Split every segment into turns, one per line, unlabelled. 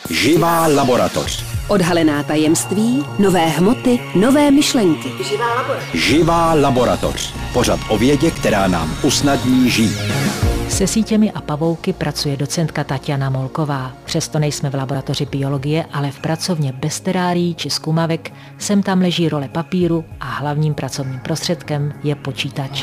Živá laboratoř.
Odhalená tajemství, nové hmoty, nové myšlenky.
Živá laboratoř. Pořad o vědě, která nám usnadní žít.
Se sítěmi a pavouky pracuje docentka Tatiana Molková. Přesto nejsme v laboratoři biologie, ale v pracovně bez terárií či zkumavek. Sem tam leží role papíru a hlavním pracovním prostředkem je počítač.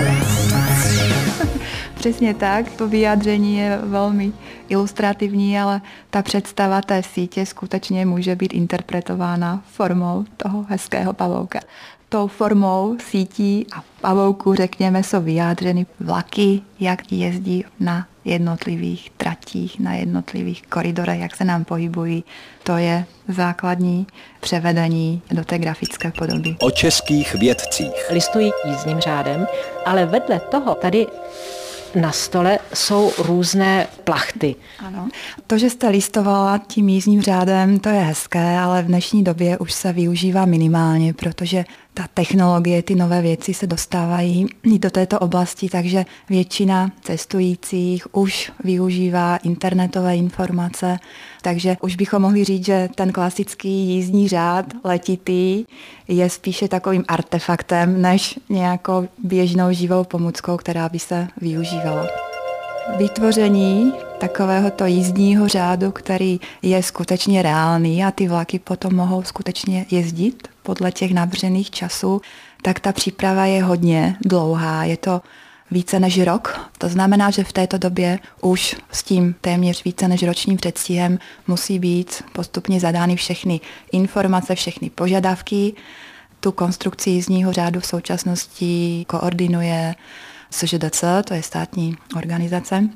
Přesně tak, to vyjádření je velmi ilustrativní, ale ta představa té sítě skutečně může být interpretována formou toho hezkého pavouka. Tou formou sítí a pavouku, řekněme, jsou vyjádřeny vlaky, jak jezdí na jednotlivých tratích, na jednotlivých koridorech, jak se nám pohybují. To je základní převedení do té grafické podoby.
O českých vědcích.
Listují jízdním řádem, ale vedle toho tady na stole jsou různé plachty.
Ano. To, že jste listovala tím jízdním řádem, to je hezké, ale v dnešní době už se využívá minimálně, protože ta technologie, ty nové věci se dostávají i do této oblasti, takže většina cestujících už využívá internetové informace, takže už bychom mohli říct, že ten klasický jízdní řád letitý je spíše takovým artefaktem, než nějakou běžnou živou pomůckou, která by se využívala. Vytvoření takovéhoto jízdního řádu, který je skutečně reálný a ty vlaky potom mohou skutečně jezdit podle těch navržených časů, tak ta příprava je hodně dlouhá. Je to více než rok. To znamená, že v této době už s tím téměř více než ročním předstihem musí být postupně zadány všechny informace, všechny požadavky. Tu konstrukci jízdního řádu v současnosti koordinuje SŽDC, to je státní organizace.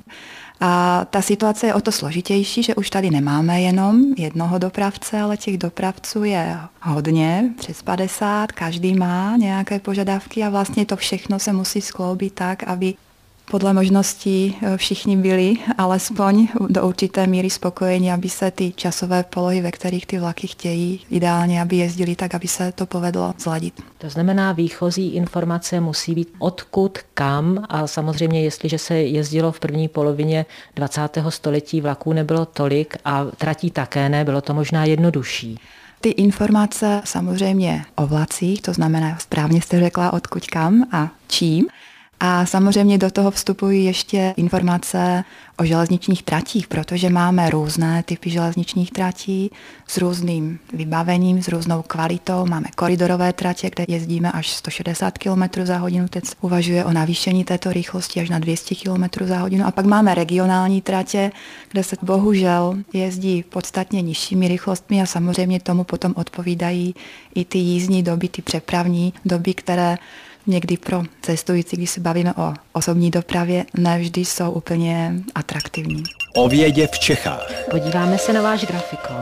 A ta situace je o to složitější, že už tady nemáme jenom jednoho dopravce, ale těch dopravců je hodně, přes 50, každý má nějaké požadavky a vlastně to všechno se musí skloubit tak, aby podle možností všichni byli alespoň do určité míry spokojeni, aby se ty časové polohy, ve kterých ty vlaky chtějí, ideálně, aby jezdili tak, aby se to povedlo zladit.
To znamená, výchozí informace musí být odkud, kam a samozřejmě, jestliže se jezdilo v první polovině 20. století, vlaků nebylo tolik a tratí také ne, bylo to možná jednodušší.
Ty informace samozřejmě o vlacích, to znamená, správně jste řekla odkud, kam a čím. A samozřejmě do toho vstupují ještě informace o železničních tratích, protože máme různé typy železničních tratí s různým vybavením, s různou kvalitou. Máme koridorové tratě, kde jezdíme až 160 km za hodinu. Teď uvažuje o navýšení této rychlosti až na 200 km za hodinu. A pak máme regionální tratě, kde se bohužel jezdí podstatně nižšími rychlostmi a samozřejmě tomu potom odpovídají i ty jízdní doby, ty přepravní doby, které někdy pro cestující, když se bavíme o osobní dopravě, nevždy jsou úplně atraktivní.
O vědě v Čechách.
Podíváme se na váš grafikon.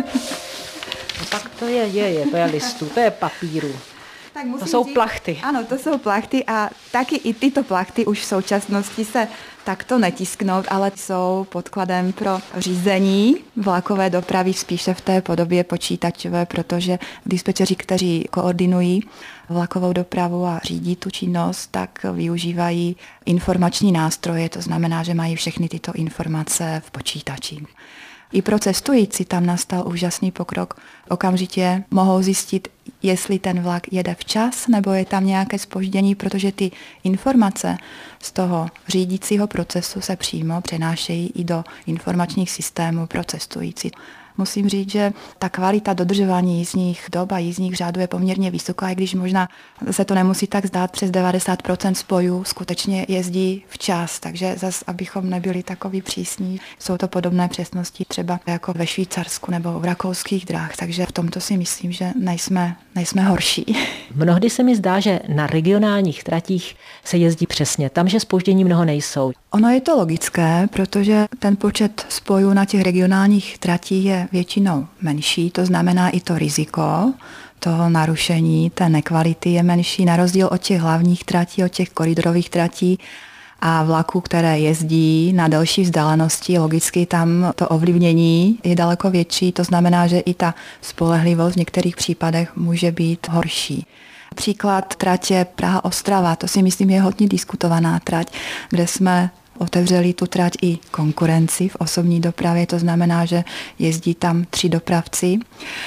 No tak to je listů, to je papíru. To jsou plachty.
Ano, to jsou plachty a taky i tyto plachty už v současnosti se takto netisknou, ale jsou podkladem pro řízení vlakové dopravy spíše v té podobě počítačové, protože dispečeři, kteří koordinují vlakovou dopravu a řídí tu činnost, tak využívají informační nástroje, to znamená, že mají všechny tyto informace v počítači. I pro cestující tam nastal úžasný pokrok. Okamžitě mohou zjistit, jestli ten vlak jede včas, nebo je tam nějaké zpoždění, protože ty informace z toho řídícího procesu se přímo přenášejí i do informačních systémů pro cestující. Musím říct, že ta kvalita dodržování jízdních dob a jízdních řádů je poměrně vysoká, i když možná se to nemusí tak zdát, přes 90% spojů skutečně jezdí včas, takže zas, abychom nebyli takový přísní, jsou to podobné přesnosti třeba jako ve Švýcarsku nebo v rakouských drah, takže v tomto si myslím, že nejsme horší.
Mnohdy se mi zdá, že na regionálních tratích se jezdí přesně, tam, že zpoždění mnoho nejsou.
Ono je to logické, protože ten počet spojů na těch regionálních tratích je většinou menší, to znamená i to riziko toho narušení, té nekvality je menší, na rozdíl od těch hlavních tratí, od těch koridorových tratí a vlaků, které jezdí na delší vzdálenosti, logicky tam to ovlivnění je daleko větší, to znamená, že i ta spolehlivost v některých případech může být horší. Příklad tratě Praha-Ostrava, to si myslím je hodně diskutovaná trať, kde jsme Otevřeli tu trať i konkurenci v osobní dopravě, to znamená, že jezdí tam 3 dopravci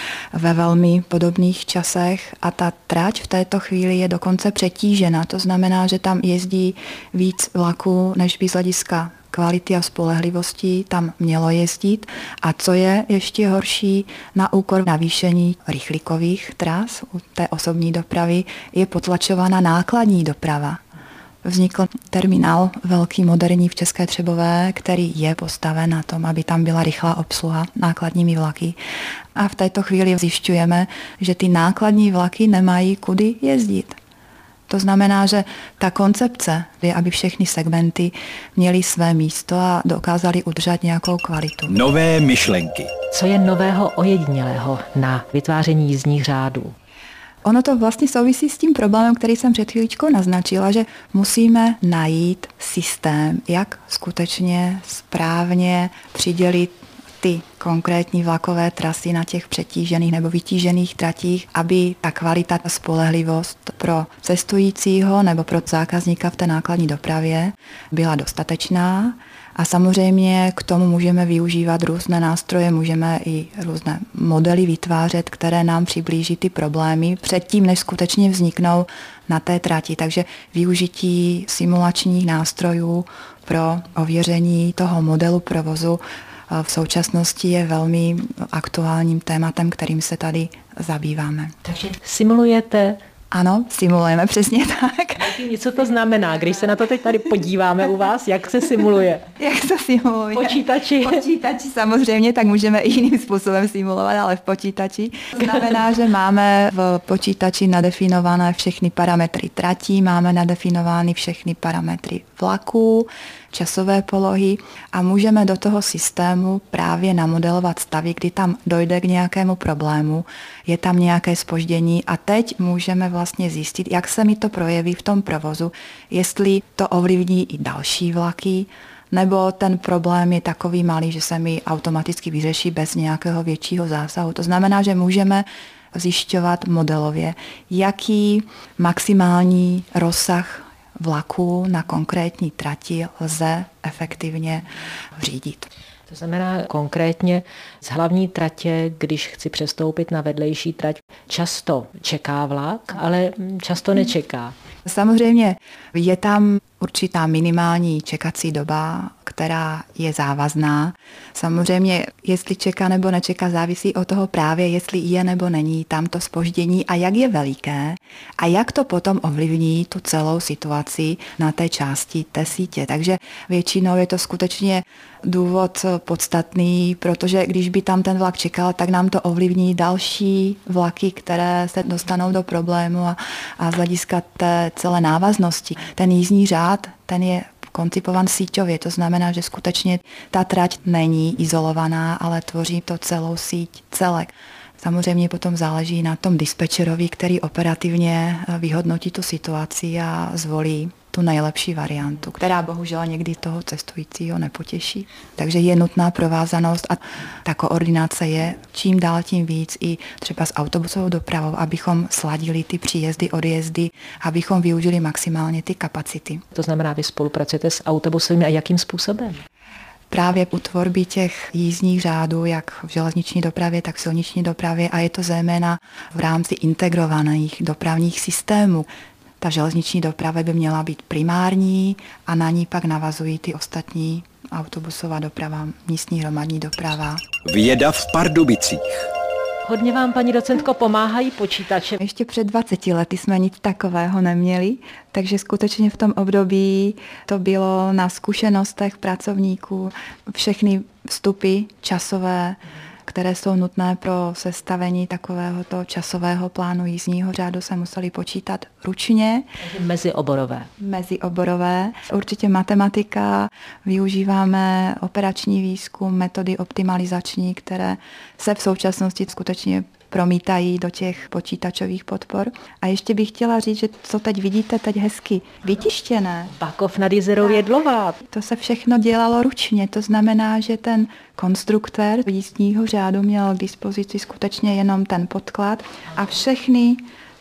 ve velmi podobných časech a ta trať v této chvíli je dokonce přetížena. To znamená, že tam jezdí víc vlaků, než by z hlediska kvality a spolehlivosti tam mělo jezdit. A co je ještě horší, na úkor navýšení rychlíkových tras u té osobní dopravy je potlačována nákladní doprava. Vznikl terminál velký, moderní v České Třebové, který je postaven na tom, aby tam byla rychlá obsluha nákladními vlaky. A v této chvíli zjišťujeme, že ty nákladní vlaky nemají kudy jezdit. To znamená, že ta koncepce je, aby všechny segmenty měly své místo a dokázali udržet nějakou kvalitu.
Nové myšlenky.
Co je nového ojedinělého na vytváření jízdních řádů?
Ono to vlastně souvisí s tím problémem, který jsem před chvíličkou naznačila, že musíme najít systém, jak skutečně správně přidělit ty konkrétní vlakové trasy na těch přetížených nebo vytížených tratích, aby ta kvalita a spolehlivost pro cestujícího nebo pro zákazníka v té nákladní dopravě byla dostatečná. A samozřejmě k tomu můžeme využívat různé nástroje, můžeme i různé modely vytvářet, které nám přiblíží ty problémy předtím, než skutečně vzniknou na té trati. Takže využití simulačních nástrojů pro ověření toho modelu provozu v současnosti je velmi aktuálním tématem, kterým se tady zabýváme.
Takže simulujete?
Ano, simulujeme, přesně tak.
Co to znamená, když se na to teď tady podíváme u vás, jak se simuluje?
Jak se simuluje?
Počítači.
Počítači samozřejmě, tak můžeme i jiným způsobem simulovat, ale v počítači. Znamená, že máme v počítači nadefinované všechny parametry tratí, máme nadefinovány všechny parametry vlaků, časové polohy a můžeme do toho systému právě namodelovat stavy, kdy tam dojde k nějakému problému, je tam nějaké zpoždění a teď můžeme vlastně zjistit, jak se mi to projeví v tom provozu, jestli to ovlivní i další vlaky, nebo ten problém je takový malý, že se mi automaticky vyřeší bez nějakého většího zásahu. To znamená, že můžeme zjišťovat modelově, jaký maximální rozsah vlaků na konkrétní trati lze efektivně řídit.
To znamená konkrétně z hlavní tratě, když chci přestoupit na vedlejší trať, často čeká vlak, ale často nečeká.
Samozřejmě je tam určitá minimální čekací doba, která je závazná. Samozřejmě, jestli čeká nebo nečeká, závisí od toho právě, jestli je nebo není tam to zpoždění a jak je veliké a jak to potom ovlivní tu celou situaci na té části té sítě. Takže většinou je to skutečně důvod podstatný, protože když by tam ten vlak čekal, tak nám to ovlivní další vlaky, které se dostanou do problému a z hlediska té celé návaznosti. Ten jízdní řád, ten je koncipovan síťově, to znamená, že skutečně ta trať není izolovaná, ale tvoří to celou síť, celek. Samozřejmě potom záleží na tom dispečerovi, který operativně vyhodnotí tu situaci a zvolí tu nejlepší variantu, která bohužel někdy toho cestujícího nepotěší. Takže je nutná provázanost a ta koordinace je čím dál tím víc i třeba s autobusovou dopravou, abychom sladili ty příjezdy, odjezdy, abychom využili maximálně ty kapacity.
To znamená, vy spolupracujete s autobusovými a jakým způsobem?
Právě u tvorby těch jízdních řádů, jak v železniční dopravě, tak v silniční dopravě a je to zejména v rámci integrovaných dopravních systémů. Ta železniční doprava by měla být primární a na ní pak navazují ty ostatní autobusová doprava, místní hromadní doprava.
Věda v Pardubicích.
Hodně vám, paní docentko, pomáhají počítače.
Ještě před 20 lety jsme nic takového neměli, takže skutečně v tom období to bylo na zkušenostech pracovníků, všechny vstupy časové, které jsou nutné pro sestavení takovéhoto časového plánu jízdního řádu, se museli počítat ručně.
Mezioborové.
Mezioborové. Určitě matematika, využíváme operační výzkum, metody optimalizační, které se v současnosti skutečně promítají do těch počítačových podpor. A ještě bych chtěla říct, že co teď vidíte, teď hezky vytištěné.
Bakov nad Jizerou Jedlová.
To se všechno dělalo ručně, to znamená, že ten konstruktér jízdního řádu měl k dispozici skutečně jenom ten podklad a všechny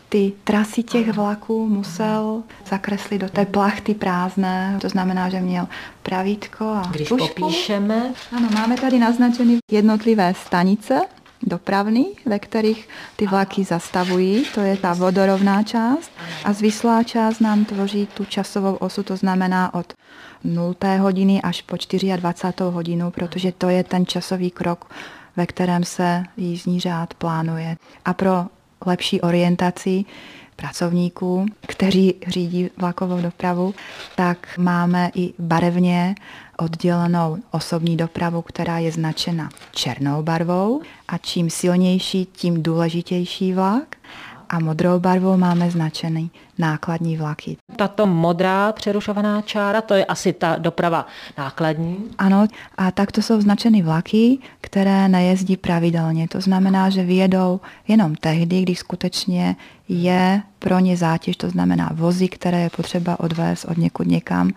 ty trasy těch vlaků musel zakreslit do té plachty prázdné, to znamená, že měl pravítko a
Když
tužku.
popíšeme,
Ano, máme tady naznačeny jednotlivé stanice dopravní, ve kterých ty vlaky zastavují, to je ta vodorovná část a zvislá část nám tvoří tu časovou osu, to znamená od 0. hodiny až po 24. hodinu, protože to je ten časový krok, ve kterém se jízdní řád plánuje. A pro lepší orientaci pracovníků, kteří řídí vlakovou dopravu, tak máme i barevně oddělenou osobní dopravu, která je značena černou barvou a čím silnější, tím důležitější vlak. A modrou barvou máme značený nákladní vlaky.
tato modrá přerušovaná čára, to je asi ta doprava nákladní.
Ano, a takto jsou značeny vlaky, které nejezdí pravidelně. To znamená, že vyjedou jenom tehdy, když skutečně je pro ně zátěž, to znamená vozy, které je potřeba odvést od někud někam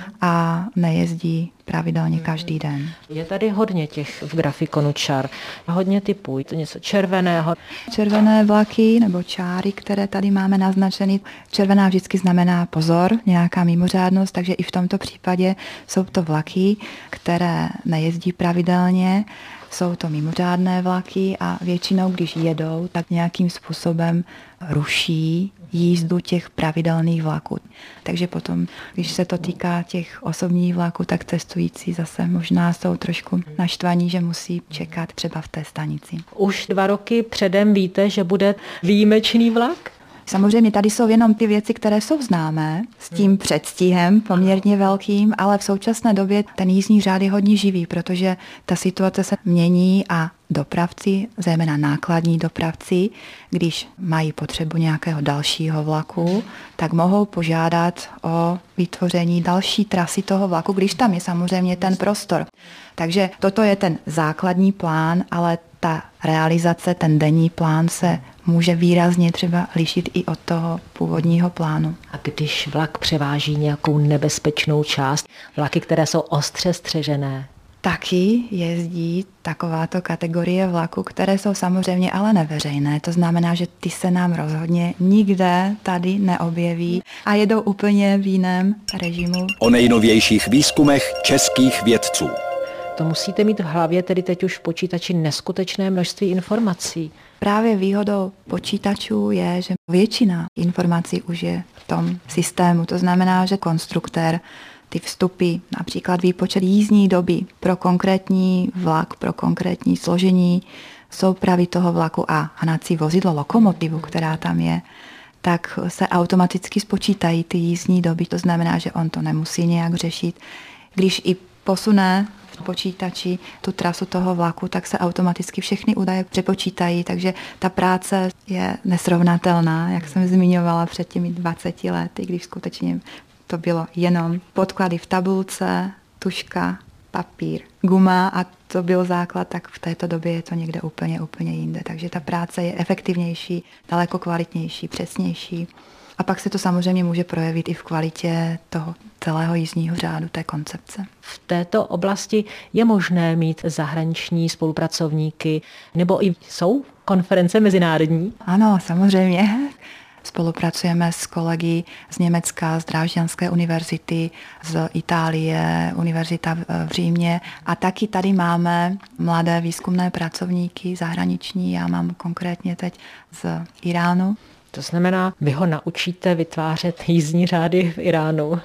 a nejezdí pravidelně každý den.
Je tady hodně těch v grafikonu čar, hodně typů, to něco červeného.
Červené vlaky nebo čáry, které tady máme naznačeny, červená vždycky znamená pozor, nějaká mimořádnost, takže i v tomto případě jsou to vlaky, které nejezdí pravidelně, jsou to mimořádné vlaky a většinou, když jedou, tak nějakým způsobem ruší jízdu těch pravidelných vlaků. Takže potom, když se to týká těch osobních vlaků, tak cestující zase možná jsou trošku naštvaní, že musí čekat třeba v té stanici.
Už 2 roky předem víte, že bude výjimečný vlak?
Samozřejmě tady jsou jenom ty věci, které jsou známé, s tím předstihem poměrně velkým, ale v současné době ten jízdní řád je hodně živý, protože ta situace se mění a dopravci, zejména nákladní dopravci, když mají potřebu nějakého dalšího vlaku, tak mohou požádat o vytvoření další trasy toho vlaku, když tam je samozřejmě ten prostor. Takže toto je ten základní plán, ale ta realizace, ten denní plán se může výrazně třeba lišit i od toho původního plánu.
A když vlak převáží nějakou nebezpečnou část, vlaky, které jsou ostře střežené,
taky jezdí takováto kategorie vlaku, které jsou samozřejmě ale neveřejné. To znamená, že ty se nám rozhodně nikde tady neobjeví a jedou úplně v jiném režimu.
O nejnovějších výzkumech českých vědců.
to musíte mít v hlavě, tedy teď už v počítači, neskutečné množství informací.
Právě výhodou počítačů je, že většina informací už je v tom systému. To znamená, že konstruktér ty vstupy, například výpočet jízdní doby pro konkrétní vlak, pro konkrétní složení soupravy toho vlaku a hnací vozidlo, lokomotivu, která tam je, tak se automaticky spočítají ty jízdní doby. To znamená, že on to nemusí nějak řešit. Když i posune v počítači tu trasu toho vlaku, tak se automaticky všechny údaje přepočítají, takže ta práce je nesrovnatelná, jak jsem zmiňovala před těmi 20 lety, když skutečně to bylo jenom podklady v tabulce, tužka, papír, guma a to byl základ, tak v této době je to někde úplně jinde. Takže ta práce je efektivnější, daleko kvalitnější, přesnější. A pak se to samozřejmě může projevit i v kvalitě toho celého jízdního řádu, té koncepce.
V této oblasti je možné mít zahraniční spolupracovníky, nebo i jsou konference mezinárodní?
Ano, samozřejmě. Spolupracujeme s kolegy z Německa, z Drážďanské univerzity, z Itálie, univerzita v Římě a taky tady máme mladé výzkumné pracovníky zahraniční. Já mám konkrétně teď z Iránu.
To znamená, vy ho naučíte vytvářet jízdní řády v Iránu.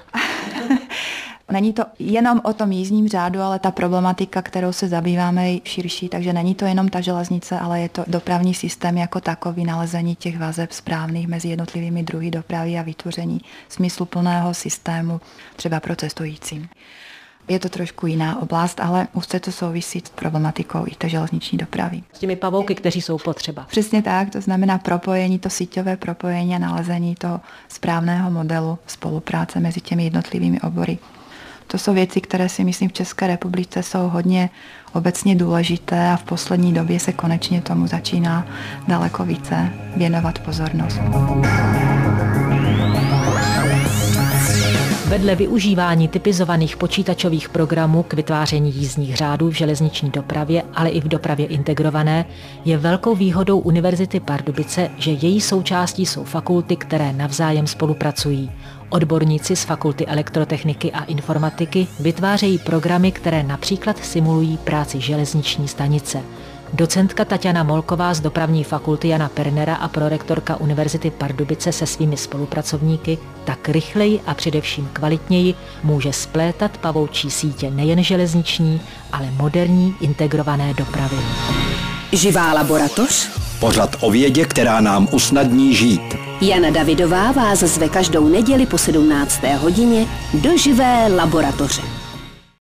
Není to jenom o tom jízdním řádu, ale ta problematika, kterou se zabýváme, je širší, takže není to jenom ta železnice, ale je to dopravní systém jako takový, nalezení těch vazeb správných mezi jednotlivými druhy dopravy a vytvoření smysluplného systému třeba pro cestující. Je to trošku jiná oblast, ale úzce to souvisí s problematikou i té železniční dopravy.
S těmi pavouky, kteří jsou potřeba.
Přesně tak, to znamená propojení, to síťové propojení a nalezení toho správného modelu spolupráce mezi těmi jednotlivými obory. To jsou věci, které si myslím v České republice jsou hodně obecně důležité a v poslední době se konečně tomu začíná daleko více věnovat pozornost.
Vedle využívání typizovaných počítačových programů k vytváření jízdních řádů v železniční dopravě, ale i v dopravě integrované, je velkou výhodou Univerzity Pardubice, že její součástí jsou fakulty, které navzájem spolupracují. Odborníci z Fakulty elektrotechniky a informatiky vytvářejí programy, které například simulují práci železniční stanice. Docentka Taťana Molková z Dopravní fakulty Jana Pernera a prorektorka Univerzity Pardubice se svými spolupracovníky tak rychleji a především kvalitněji může splétat pavoučí sítě nejen železniční, ale moderní integrované dopravy.
Živá laboratoř?
Pořad o vědě, která nám usnadní žít.
Jana Davidová vás zve každou neděli po 17. hodině do Živé laboratoře.